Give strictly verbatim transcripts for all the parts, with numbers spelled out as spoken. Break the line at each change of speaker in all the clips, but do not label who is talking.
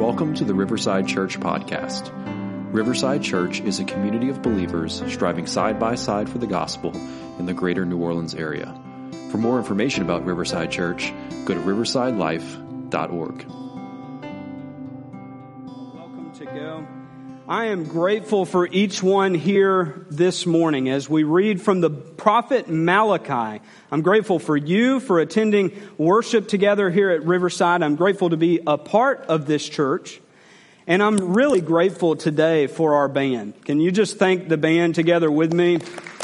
Welcome to the Riverside Church podcast. Riverside Church is a community of believers striving side by side for the gospel in the greater New Orleans area. For more information about Riverside Church, go to riverside life dot org.
Welcome to Go. I am grateful for each one here this morning as we read from the prophet Malachi. I'm grateful for you for attending worship together here at Riverside. I'm grateful to be a part of this church. And I'm really grateful today for our band. Can you just thank the band together with me?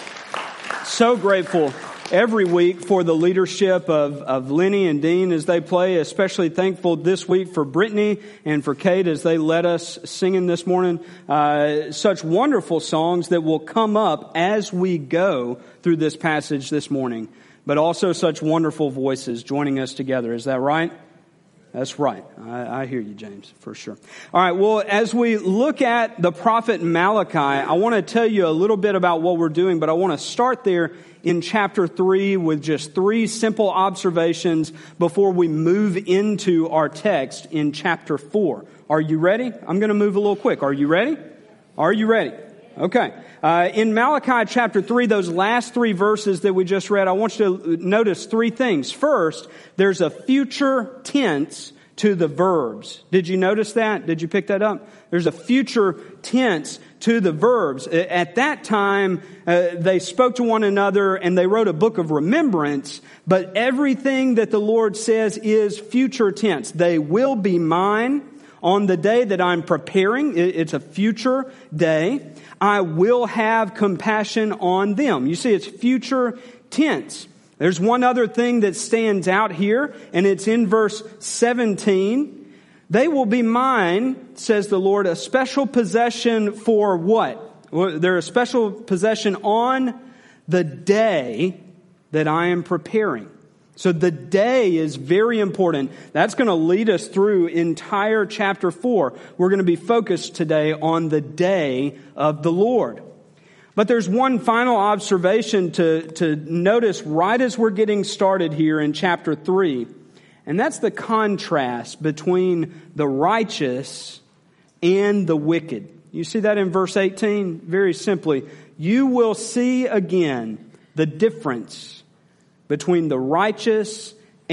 So grateful every week for the leadership of, of Lenny and Dean as they play. Especially thankful this week for Brittany and for Kate as they led us singing this morning. Uh, such wonderful songs that will come up as we go through this passage this morning. But also such wonderful voices joining us together. Is that right? That's right. I, I hear you, James, for sure. All right. Well, as we look at the prophet Malachi, I want to tell you a little bit about what we're doing, but I want to start there in chapter three with just three simple observations before we move into our text in chapter four. Are you ready? I'm going to move a little quick. Are you ready? Are you ready? Okay. Uh, in Malachi chapter three, those last three verses that we just read, I want you to notice three things. First, there's a future tense to the verbs. Did you notice that? Did you pick that up? There's a future tense to the verbs. At that time, uh, they spoke to one another and they wrote a book of remembrance, but everything that the Lord says is future tense. They will be mine on the day that I'm preparing. It's a future day. I will have compassion on them. You see, it's future tense. There's one other thing that stands out here, and it's in verse seventeen. They will be mine, says the Lord, a special possession for what? Well, they're a special possession on the day that I am preparing. So the day is very important. That's going to lead us through entire chapter four. We're going to be focused today on the day of the Lord. But there's one final observation to, to notice right as we're getting started here in chapter three. And that's the contrast between the righteous and the wicked. You see that in verse eighteen? Very simply, you will see again the difference between the righteous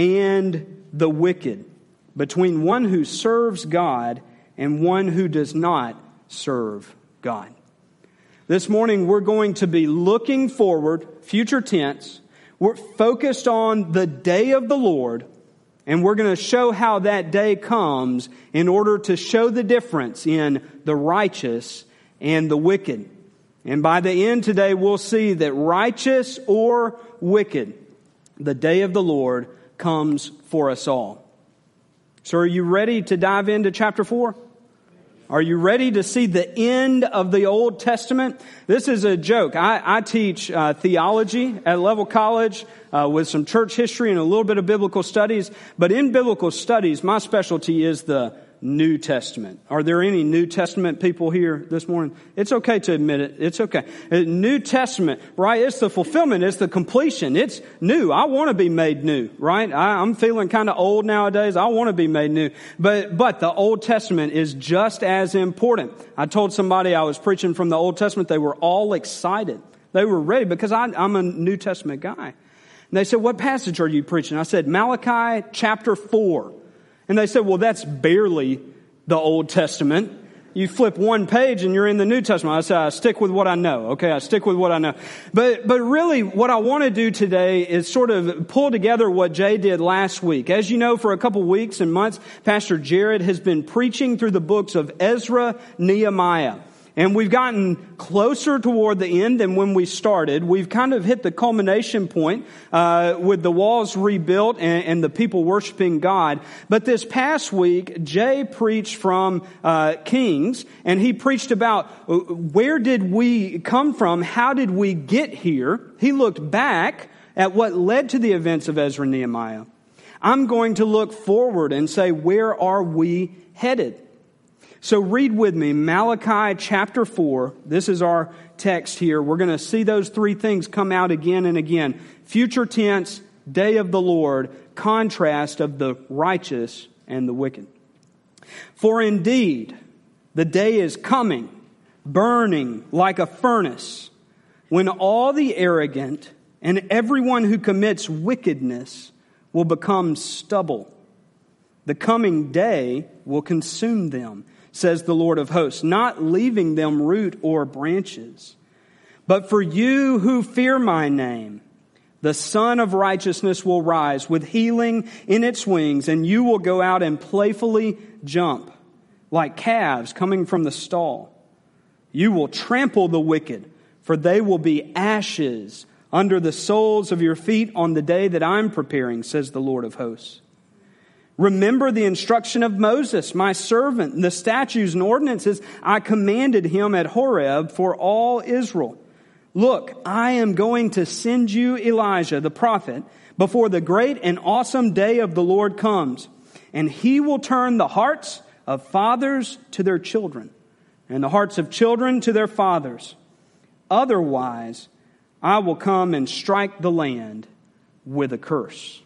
and the wicked, between one who serves God and one who does not serve God. This morning we're going to be looking forward, future tense. We're focused on the day of the Lord, and we're going to show how that day comes in order to show the difference in the righteous and the wicked. And by the end today, we'll see that righteous or wicked, the day of the Lord comes for us all. So are you ready to dive into chapter four? Are you ready to see the end of the Old Testament? This is a joke. I, I teach uh, theology at Level College uh, with some church history and a little bit of biblical studies. But in biblical studies, my specialty is the New Testament. Are there any New Testament people here this morning? It's okay to admit it. It's okay. New Testament, right? It's the fulfillment. It's the completion. It's new. I want to be made new, right? I, I'm feeling kind of old nowadays. I want to be made new. But, but the Old Testament is just as important. I told somebody I was preaching from the Old Testament. They were all excited. They were ready because I, I'm a New Testament guy. And they said, what passage are you preaching? I said, Malachi chapter four. And they said, well, that's barely the Old Testament. You flip one page and you're in the New Testament. I said, I stick with what I know. Okay, I stick with what I know. But but really what I want to do today is sort of pull together what Jay did last week. As you know, for a couple weeks and months, Pastor Jared has been preaching through the books of Ezra, Nehemiah. And we've gotten closer toward the end than when we started. We've kind of hit the culmination point uh, with the walls rebuilt and, and the people worshiping God. But this past week, Jay preached from uh, Kings, and he preached about where did we come from? How did we get here? He looked back at what led to the events of Ezra and Nehemiah. I'm going to look forward and say, where are we headed? So read with me Malachi chapter four. This is our text here. We're going to see those three things come out again and again. Future tense, day of the Lord, contrast of the righteous and the wicked. For indeed, the day is coming, burning like a furnace, when all the arrogant and everyone who commits wickedness will become stubble. The coming day will consume them, says the Lord of hosts, not leaving them root or branches. But for you who fear my name, the Son of Righteousness will rise with healing in its wings, and you will go out and playfully jump like calves coming from the stall. You will trample the wicked, for they will be ashes under the soles of your feet on the day that I'm preparing, says the Lord of hosts. Remember the instruction of Moses, my servant, the statutes and ordinances I commanded him at Horeb for all Israel. Look, I am going to send you Elijah, the prophet, before the great and awesome day of the Lord comes. And he will turn the hearts of fathers to their children, and the hearts of children to their fathers. Otherwise, I will come and strike the land with a curse.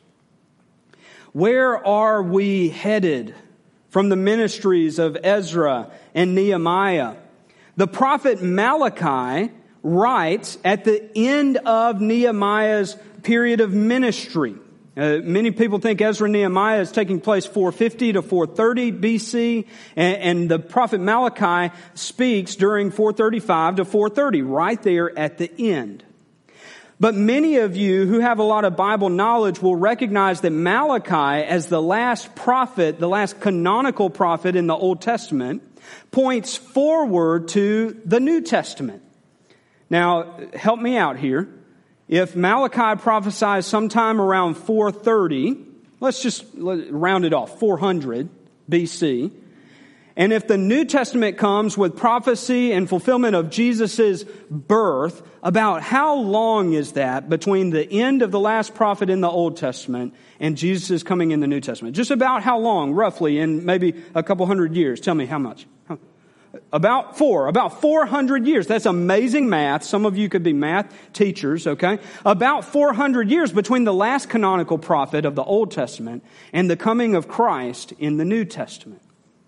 Where are we headed from the ministries of Ezra and Nehemiah? The prophet Malachi writes at the end of Nehemiah's period of ministry. Uh, many people think Ezra and Nehemiah is taking place four fifty to four thirty B C, and, and the prophet Malachi speaks during four thirty-five to four thirty, right there at the end. But many of you who have a lot of Bible knowledge will recognize that Malachi, as the last prophet, the last canonical prophet in the Old Testament, points forward to the New Testament. Now, help me out here. If Malachi prophesies sometime around four thirty, let's just round it off, four hundred B C, and if the New Testament comes with prophecy and fulfillment of Jesus' birth, about how long is that between the end of the last prophet in the Old Testament and Jesus' coming in the New Testament? Just about how long, roughly, in maybe a couple hundred years? Tell me how much. About four, about four hundred years. That's amazing math. Some of you could be math teachers, okay? About four hundred years between the last canonical prophet of the Old Testament and the coming of Christ in the New Testament.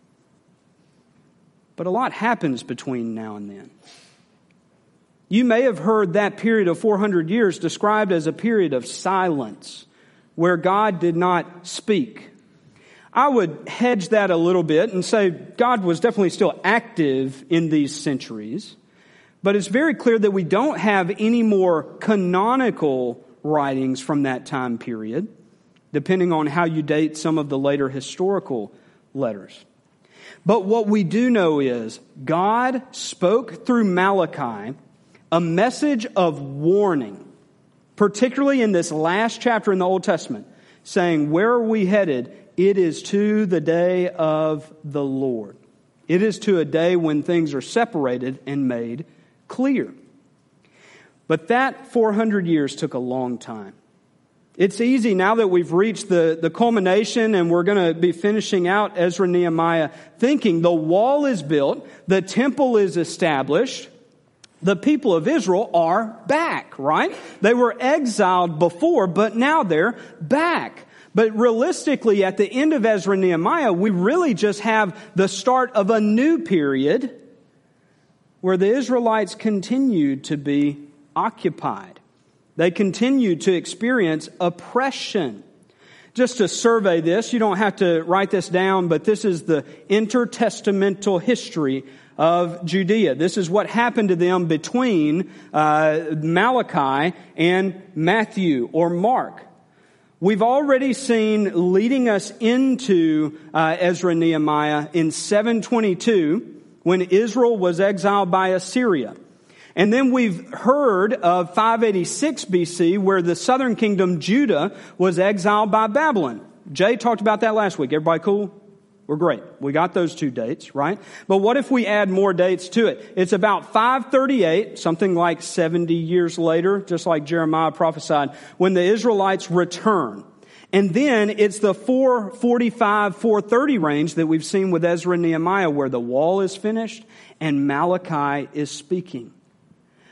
But a lot happens between now and then. You may have heard that period of four hundred years described as a period of silence, where God did not speak. I would hedge that a little bit and say God was definitely still active in these centuries, but it's very clear that we don't have any more canonical writings from that time period, depending on how you date some of the later historical letters. But what we do know is God spoke through Malachi a message of warning, particularly in this last chapter in the Old Testament, saying, where are we headed? It is to the day of the Lord. It is to a day when things are separated and made clear. But that four hundred years took a long time. It's easy now that we've reached the, the culmination and we're going to be finishing out Ezra and Nehemiah, thinking the wall is built, the temple is established, the people of Israel are back, right? They were exiled before, but now they're back. But realistically, at the end of Ezra and Nehemiah, we really just have the start of a new period where the Israelites continued to be occupied. They continued to experience oppression. Just to survey this, you don't have to write this down, but this is the intertestamental history of Judea. This is what happened to them between uh, Malachi and Matthew or Mark. We've already seen, leading us into uh, Ezra and Nehemiah in seven twenty-two, when Israel was exiled by Assyria. And then we've heard of five eighty-six B C, where the southern kingdom, Judah, was exiled by Babylon. Jay talked about that last week. Everybody cool? We're great. We got those two dates, right? But what if we add more dates to it? It's about five thirty-eight, something like seventy years later, just like Jeremiah prophesied, when the Israelites return. And then it's the four forty-five, four thirty range that we've seen with Ezra and Nehemiah, where the wall is finished and Malachi is speaking.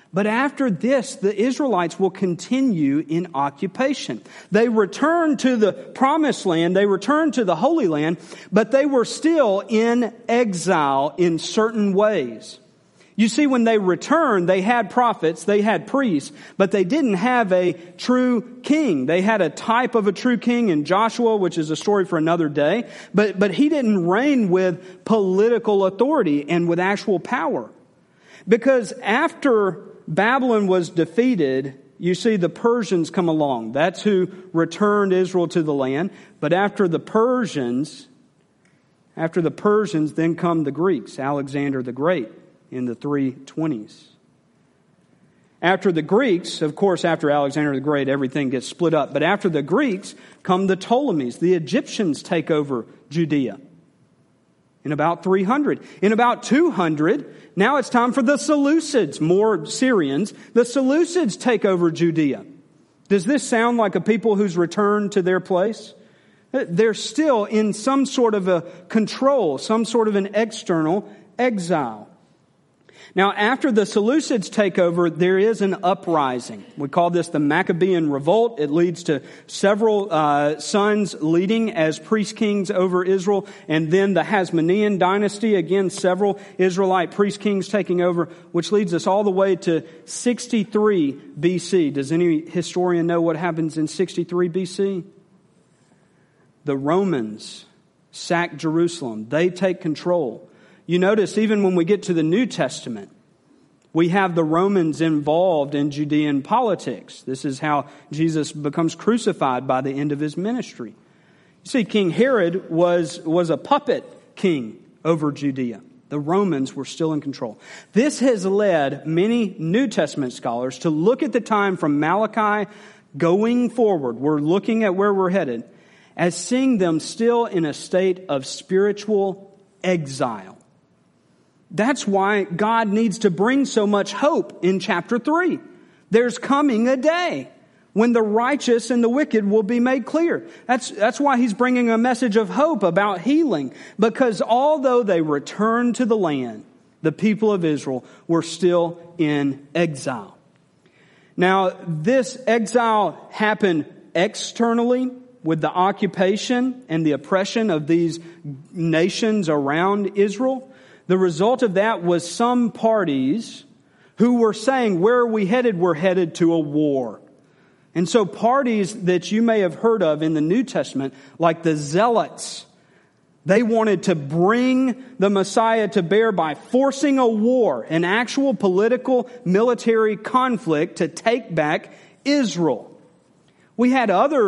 But after this, the Israelites will continue in occupation. They returned to the promised land, they returned to the Holy Land, but they were still in exile in certain ways. You see, when they returned, they had prophets, they had priests, but they didn't have a true king. They had a type of a true king in Joshua, which is a story for another day, but, but he didn't reign with political authority and with actual power. Because after Babylon was defeated, you see the Persians come along. That's who returned Israel to the land. But after the Persians, after the Persians, then come the Greeks, Alexander the Great in the three twenties. After the Greeks, of course, after Alexander the Great, everything gets split up. But after the Greeks come the Ptolemies. The Egyptians take over Judea in about three hundred. In about two hundred, now it's time for the Seleucids, more Syrians. The Seleucids take over Judea. Does this sound like a people who's returned to their place? They're still in some sort of a control, some sort of an external exile. Now, after the Seleucids take over, there is an uprising. We call this the Maccabean Revolt. It leads to several uh, sons leading as priest kings over Israel. And then the Hasmonean dynasty, again, several Israelite priest kings taking over, which leads us all the way to sixty-three B C. Does any historian know what happens in sixty-three B C? The Romans sack Jerusalem. They take control. You notice even when we get to the New Testament, we have the Romans involved in Judean politics. This is how Jesus becomes crucified by the end of his ministry. You see, King Herod was, was a puppet king over Judea. The Romans were still in control. This has led many New Testament scholars to look at the time from Malachi going forward. We're looking at where we're headed as seeing them still in a state of spiritual exile. That's why God needs to bring so much hope in chapter three. There's coming a day when the righteous and the wicked will be made clear. That's, that's why he's bringing a message of hope about healing. Because although they returned to the land, the people of Israel were still in exile. Now, this exile happened externally with the occupation and the oppression of these nations around Israel. The result of that was some parties who were saying, where are we headed? We're headed to a war. And so parties that you may have heard of in the New Testament, like the Zealots, they wanted to bring the Messiah to bear by forcing a war, an actual political military conflict to take back Israel. We had other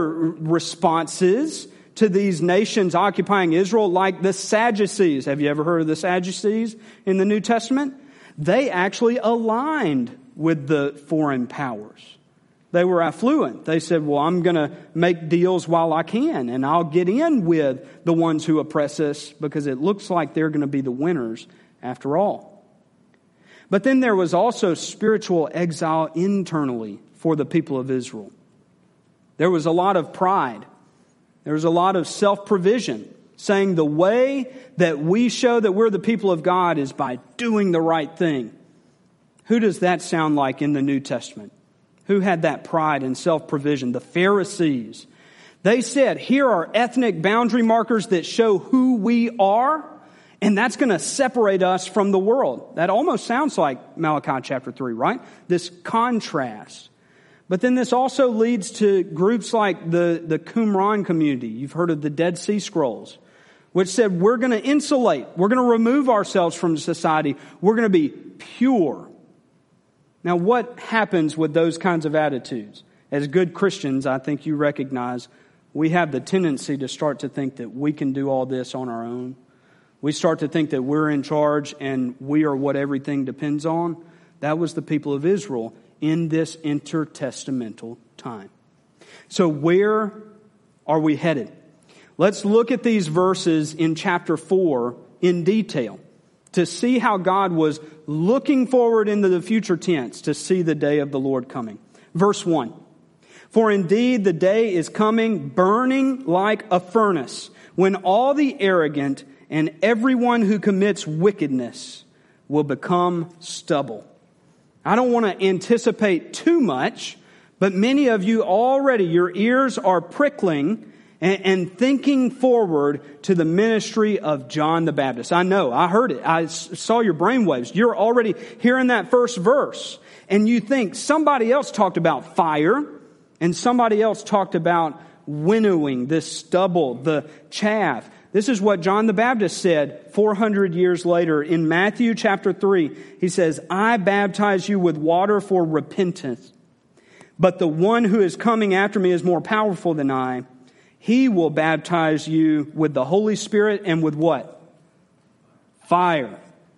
responses to these nations occupying Israel, like the Sadducees. Have you ever heard of the Sadducees in the New Testament? They actually aligned with the foreign powers. They were affluent. They said, well, I'm going to make deals while I can, and I'll get in with the ones who oppress us because it looks like they're going to be the winners after all. But then there was also spiritual exile internally for the people of Israel. There was a lot of pride. There was a lot of self-provision, saying the way that we show that we're the people of God is by doing the right thing. Who does that sound like in the New Testament? Who had that pride and self-provision? The Pharisees. They said, here are ethnic boundary markers that show who we are, and that's going to separate us from the world. That almost sounds like Malachi chapter three, right? This contrast. But then this also leads to groups like the, the Qumran community. You've heard of the Dead Sea Scrolls, which said we're going to insulate. We're going to remove ourselves from society. We're going to be pure. Now, what happens with those kinds of attitudes? As good Christians, I think you recognize we have the tendency to start to think that we can do all this on our own. We start to think that we're in charge and we are what everything depends on. That was the people of Israel in this intertestamental time. So where are we headed? Let's look at these verses in chapter four in detail to see how God was looking forward into the future tense to see the day of the Lord coming. Verse one. For indeed the day is coming, burning like a furnace, when all the arrogant and everyone who commits wickedness will become stubble. I don't want to anticipate too much, but many of you already, your ears are prickling and, and thinking forward to the ministry of John the Baptist. I know, I heard it. I saw your brainwaves. You're already hearing that first verse. And you think somebody else talked about fire and somebody else talked about winnowing, this stubble, the chaff. This is what John the Baptist said four hundred years later in Matthew chapter three. He says, I baptize you with water for repentance, but the one who is coming after me is more powerful than I. He will baptize you with the Holy Spirit and with what? Fire.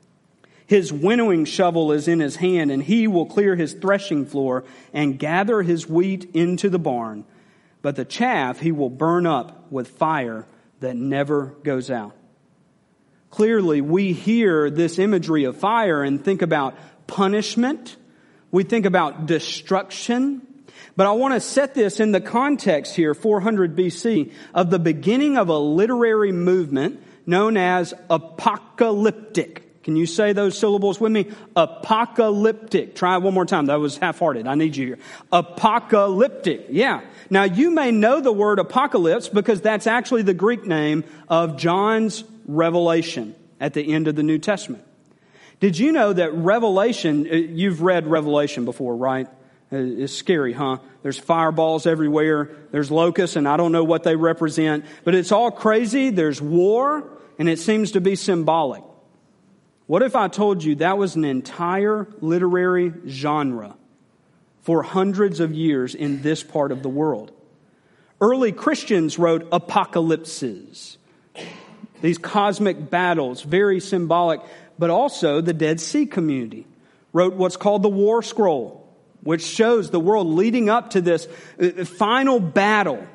His winnowing shovel is in his hand, and he will clear his threshing floor and gather his wheat into the barn. But the chaff he will burn up with fire that never goes out. Clearly, we hear this imagery of fire and think about punishment. We think about destruction. But I want to set this in the context here, four hundred B C, of the beginning of a literary movement known as apocalyptic. Can you say those syllables with me? Apocalyptic. Try it one more time. That was half-hearted. I need you here. Apocalyptic. Yeah. Now, you may know the word apocalypse because that's actually the Greek name of John's revelation at the end of the New Testament. Did you know that Revelation, you've read Revelation before, right? It's scary, huh? There's fireballs everywhere. There's locusts, and I don't know what they represent. But it's all crazy. There's war, and it seems to be symbolic. What if I told you that was an entire literary genre for hundreds of years in this part of the world? Early Christians wrote apocalypses, these cosmic battles, very symbolic, but also the Dead Sea community wrote what's called the War Scroll, which shows the world leading up to this final battle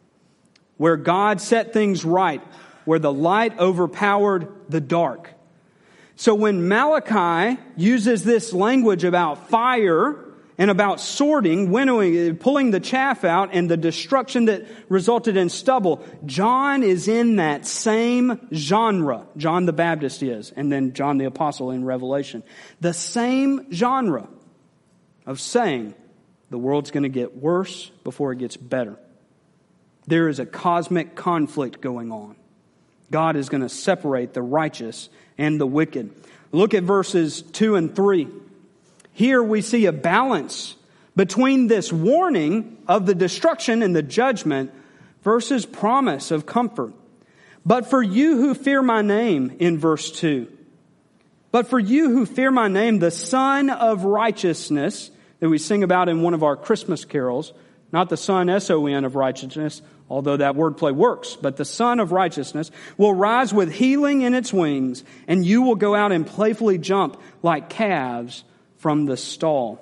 where God set things right, where the light overpowered the dark. So when Malachi uses this language about fire and about sorting, winnowing, pulling the chaff out and the destruction that resulted in stubble, John is in that same genre. John the Baptist is, and then John the Apostle in Revelation. The same genre of saying the world's going to get worse before it gets better. There is a cosmic conflict going on. God is going to separate the righteous and the wicked. Look at verses two and three. Here we see a balance between this warning of the destruction and the judgment versus promise of comfort. But for you who fear my name, in verse two. But for you who fear my name, the Son of Righteousness, that we sing about in one of our Christmas carols, not the Son, S O N, of righteousness, although that wordplay works, but the Son of Righteousness will rise with healing in its wings, and you will go out and playfully jump like calves from the stall.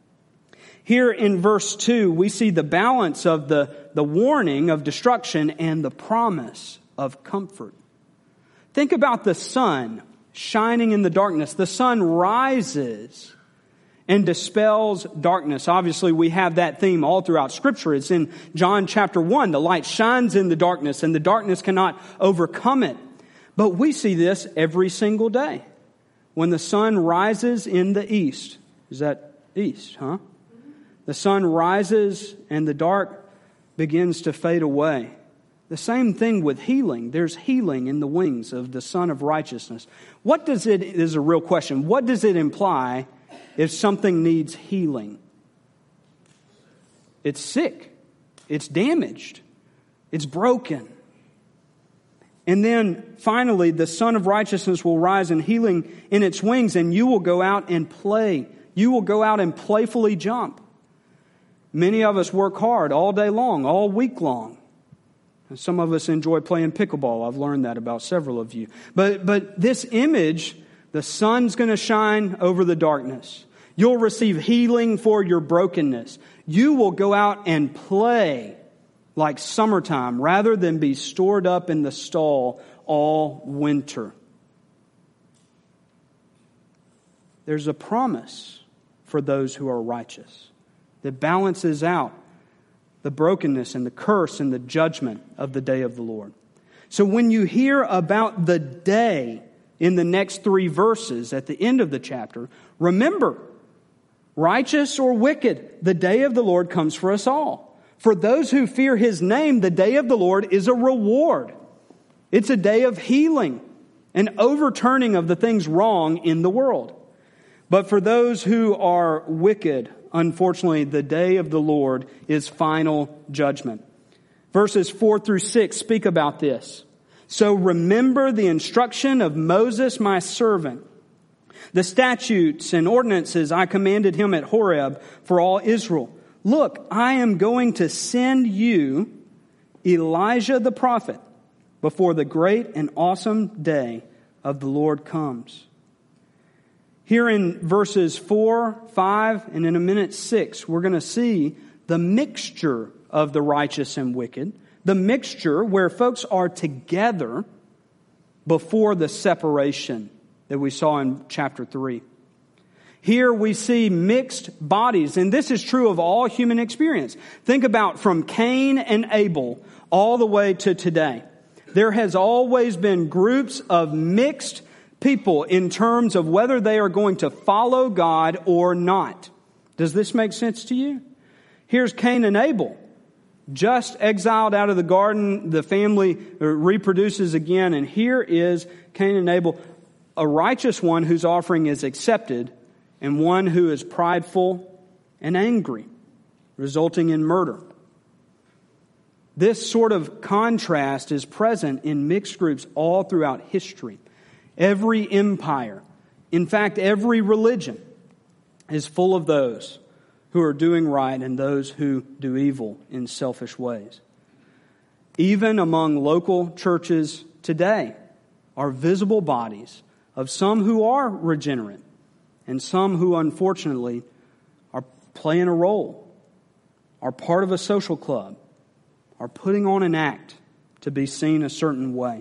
Here in verse two, we see the balance of the, the warning of destruction and the promise of comfort. Think about the sun shining in the darkness. The sun rises and dispels darkness. Obviously, we have that theme all throughout Scripture. It's in John chapter one. The light shines in the darkness, and the darkness cannot overcome it. But we see this every single day. When the sun rises in the east. Is that east, huh? The sun rises and the dark begins to fade away. The same thing with healing. There's healing in the wings of the Son of Righteousness. What does it, this is a real question, what does it imply if something needs healing? It's sick. It's damaged. It's broken. And then finally, the Son of Righteousness will rise in healing in its wings, and you will go out and play. You will go out and playfully jump. Many of us work hard all day long, all week long. And some of us enjoy playing pickleball. I've learned that about several of you. But, but this image, the sun's going to shine over the darkness. You'll receive healing for your brokenness. You will go out and play like summertime rather than be stored up in the stall all winter. There's a promise for those who are righteous that balances out the brokenness and the curse and the judgment of the day of the Lord. So when you hear about the day in the next three verses at the end of the chapter, remember Righteous or wicked, the day of the Lord comes for us all. For those who fear His name, the day of the Lord is a reward. It's a day of healing, an overturning of the things wrong in the world. But for those who are wicked, unfortunately, the day of the Lord is final judgment. Verses four through six speak about this. So remember the instruction of Moses, my servant, the statutes and ordinances I commanded him at Horeb for all Israel. Look, I am going to send you Elijah the prophet before the great and awesome day of the Lord comes. Here in verses four, five, and in a minute six, we're going to see the mixture of the righteous and wicked, the mixture where folks are together before the separation that we saw in chapter three. Here we see mixed bodies, and this is true of all human experience. Think about from Cain and Abel all the way to today. There has always been groups of mixed people in terms of whether they are going to follow God or not. Does this make sense to you? Here's Cain and Abel, just exiled out of the garden. The family reproduces again, and here is Cain and Abel, a righteous one whose offering is accepted, and one who is prideful and angry, resulting in murder. This sort of contrast is present in mixed groups all throughout history. Every empire, in fact, every religion is full of those who are doing right and those who do evil in selfish ways. Even among local churches today are visible bodies of some who are regenerate and some who unfortunately are playing a role, are part of a social club, are putting on an act to be seen a certain way.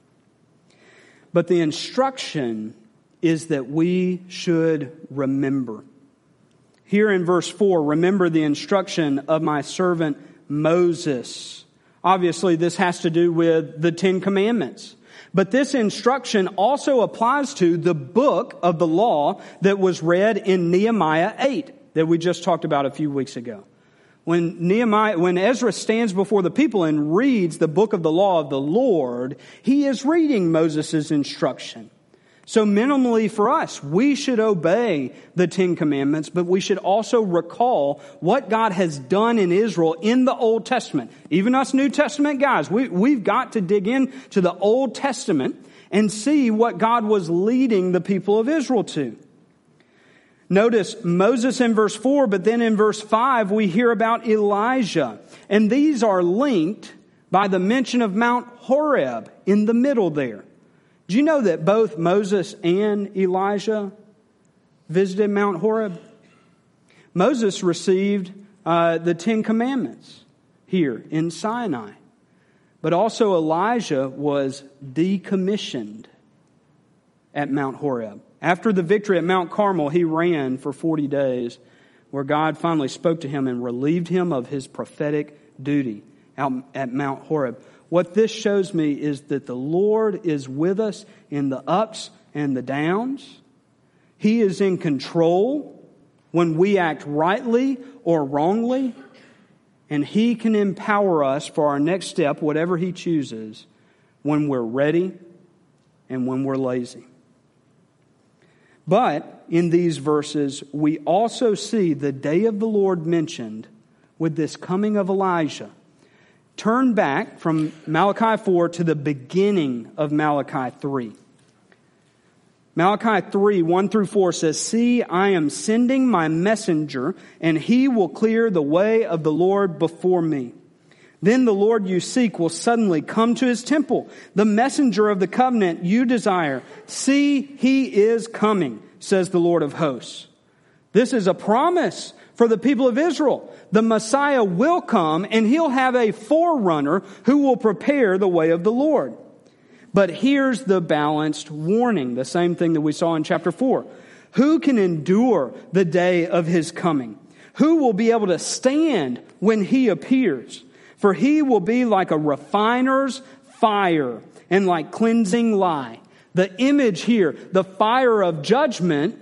But the instruction is that we should remember. Here in verse four, remember the instruction of my servant Moses. Obviously, this has to do with the Ten Commandments. But this instruction also applies to the book of the law that was read in Nehemiah eight that we just talked about a few weeks ago. When Nehemiah, when Ezra stands before the people and reads the book of the law of the Lord, he is reading Moses' instruction. So minimally for us, we should obey the Ten Commandments, but we should also recall what God has done in Israel in the Old Testament. Even us New Testament guys, we, we've got to dig into the Old Testament and see what God was leading the people of Israel to. Notice Moses in verse four, but then in verse five we hear about Elijah. And these are linked by the mention of Mount Horeb in the middle there. Do you know that both Moses and Elijah visited Mount Horeb? Moses received uh, the Ten Commandments here in Sinai. But also Elijah was decommissioned at Mount Horeb. After the victory at Mount Carmel, he ran for forty days, where God finally spoke to him and relieved him of his prophetic duty out at Mount Horeb. What this shows me is that the Lord is with us in the ups and the downs. He is in control when we act rightly or wrongly. And He can empower us for our next step, whatever He chooses, when we're ready and when we're lazy. But in these verses, we also see the day of the Lord mentioned with this coming of Elijah. Turn back from Malachi four to the beginning of Malachi three. Malachi three, one through four says, "See, I am sending my messenger, and he will clear the way of the Lord before me. Then the Lord you seek will suddenly come to His temple, the messenger of the covenant you desire. See, He is coming, says the Lord of hosts." This is a promise for the people of Israel. The Messiah will come, and He'll have a forerunner who will prepare the way of the Lord. But here's the balanced warning, the same thing that we saw in chapter four. Who can endure the day of His coming? Who will be able to stand when He appears? For He will be like a refiner's fire and like cleansing lye. The image here, the fire of judgment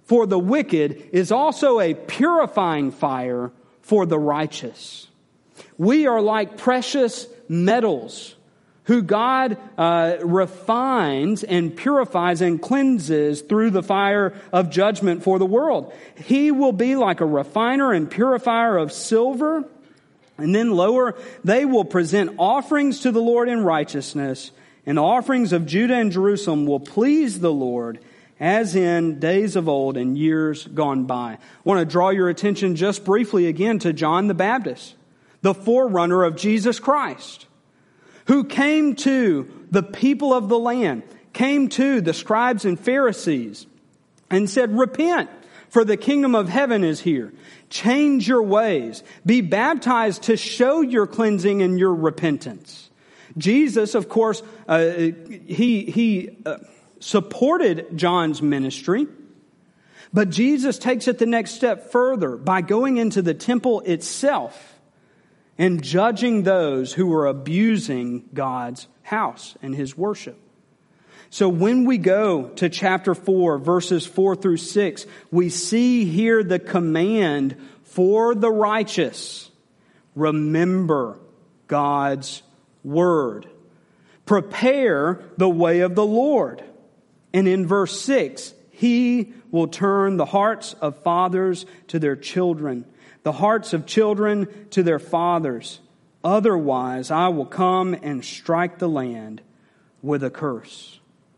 for the wicked is also a purifying fire for the righteous. We are like precious metals who God uh, refines and purifies and cleanses through the fire of judgment for the world. He will be like a refiner and purifier of silver. And then lower, they will present offerings to the Lord in righteousness, and the offerings of Judah and Jerusalem will please the Lord as in days of old and years gone by. I want to draw your attention just briefly again to John the Baptist, the forerunner of Jesus Christ, who came to the people of the land, came to the scribes and Pharisees and said, "Repent, for the kingdom of heaven is here. Change your ways. Be baptized to show your cleansing and your repentance." Jesus, of course, uh, he, he uh, supported John's ministry, but Jesus takes it the next step further by going into the temple itself and judging those who were abusing God's house and His worship. So when we go to chapter four, verses four through six, we see here the command for the righteous: remember God's word. Prepare the way of the Lord. And in verse six, He will turn the hearts of fathers to their children, the hearts of children to their fathers. Otherwise, I will come and strike the land with a curse.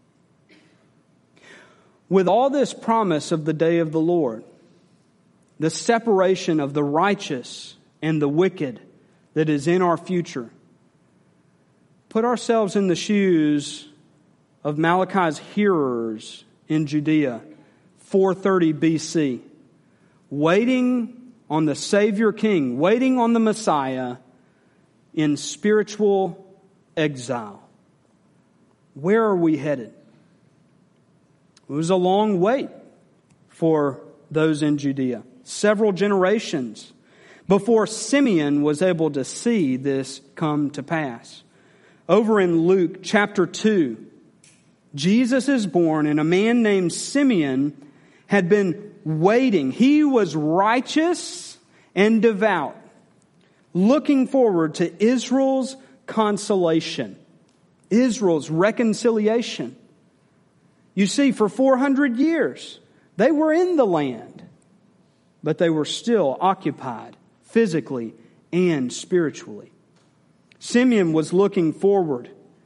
With all this promise of the day of the Lord, the separation of the righteous and the wicked that is in our future, put ourselves in the shoes of Malachi's hearers in Judea, four thirty B C, waiting on the Savior King, waiting on the Messiah in spiritual exile. Where are we headed? It was a long wait for those in Judea, several generations before Simeon was able to see this come to pass. Over in Luke chapter two, Jesus is born, and a man named Simeon had been waiting. He was righteous and devout, looking forward to Israel's consolation, Israel's reconciliation. You see, for four hundred years, they were in the land, but they were still occupied physically and spiritually. Simeon was looking forward,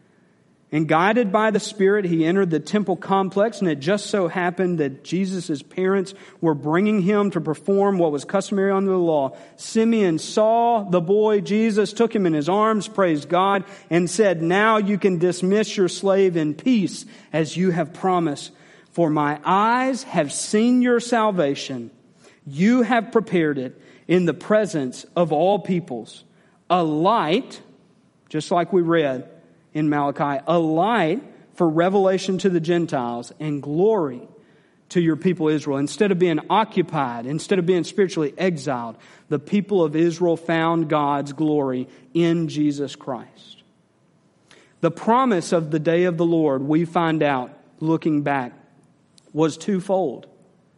and guided by the Spirit, he entered the temple complex, and it just so happened that Jesus' parents were bringing him to perform what was customary under the law. Simeon saw the boy Jesus, took him in his arms, praised God, and said, "Now you can dismiss your slave in peace, as you have promised. For my eyes have seen your salvation. You have prepared it in the presence of all peoples, a light," just like we read in Malachi, "a light for revelation to the Gentiles and glory to your people Israel." Instead of being occupied, instead of being spiritually exiled, the people of Israel found God's glory in Jesus Christ. The promise of the day of the Lord, we find out, looking back, was twofold.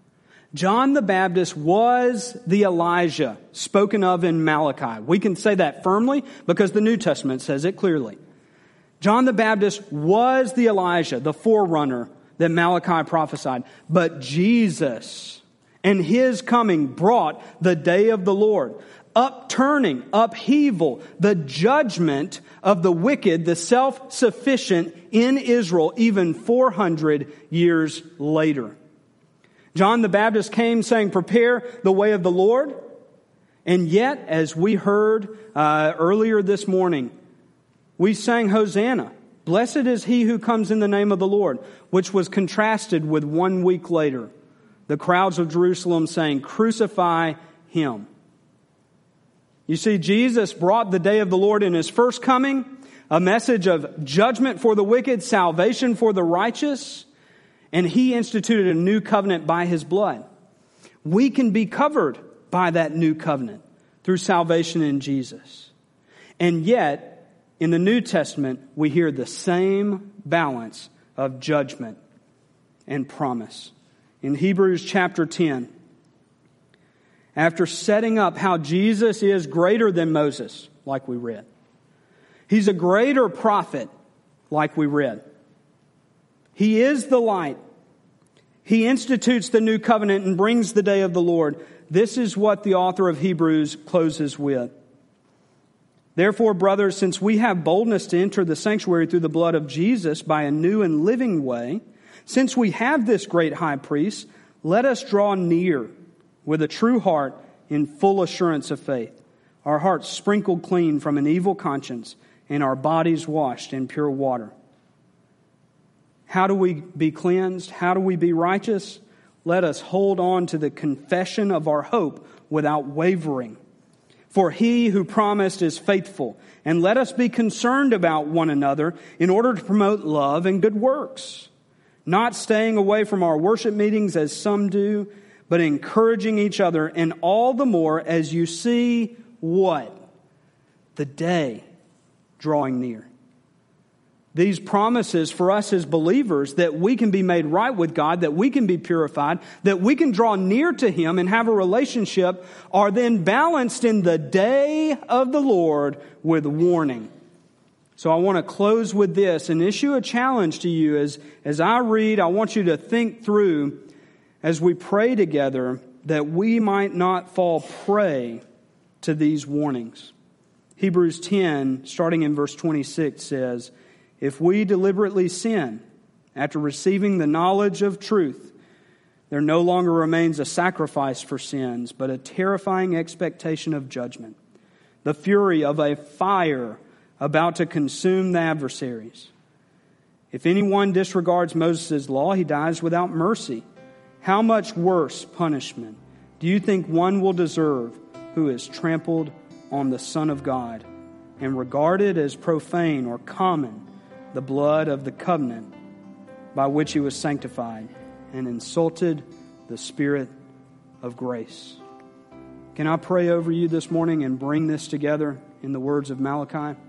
John the Baptist was the Elijah spoken of in Malachi. We can say that firmly because the New Testament says it clearly. John the Baptist was the Elijah, the forerunner that Malachi prophesied. But Jesus and His coming brought the day of the Lord, upturning, upheaval, the judgment of the wicked, the self-sufficient in Israel, even four hundred years later. John the Baptist came saying, "Prepare the way of the Lord." And yet, as we heard uh, earlier this morning, we sang Hosanna. "Blessed is he who comes in the name of the Lord," which was contrasted with one week later, the crowds of Jerusalem saying, "Crucify him." You see, Jesus brought the day of the Lord in His first coming, a message of judgment for the wicked, salvation for the righteous, and He instituted a new covenant by His blood. We can be covered by that new covenant through salvation in Jesus. And yet, in the New Testament, we hear the same balance of judgment and promise. in Hebrews chapter ten. After setting up how Jesus is greater than Moses, like we read. He's a greater prophet, like we read. He is the light. He institutes the new covenant and brings the day of the Lord. This is what the author of Hebrews closes with. Therefore, brothers, since we have boldness to enter the sanctuary through the blood of Jesus by a new and living way, since we have this great high priest, let us draw near with a true heart in full assurance of faith, our hearts sprinkled clean from an evil conscience and our bodies washed in pure water. How do we be cleansed? How do we be righteous? Let us hold on to the confession of our hope without wavering. For he who promised is faithful. And let us be concerned about one another in order to promote love and good works. Not staying away from our worship meetings as some do, but encouraging each other, and all the more as you see what? The day drawing near. These promises for us as believers that we can be made right with God, that we can be purified, that we can draw near to Him and have a relationship are then balanced in the day of the Lord with warning. So I want to close with this and issue a challenge to you as, as I read. I want you to think through as we pray together that we might not fall prey to these warnings. Hebrews ten, starting in verse twenty-six, says, if we deliberately sin after receiving the knowledge of truth, there no longer remains a sacrifice for sins, but a terrifying expectation of judgment, the fury of a fire about to consume the adversaries. If anyone disregards Moses' law, he dies without mercy. How much worse punishment do you think one will deserve who is trampled on the Son of God and regarded as profane or common the blood of the covenant by which he was sanctified and insulted the Spirit of grace? Can I pray over you this morning and bring this together in the words of Malachi?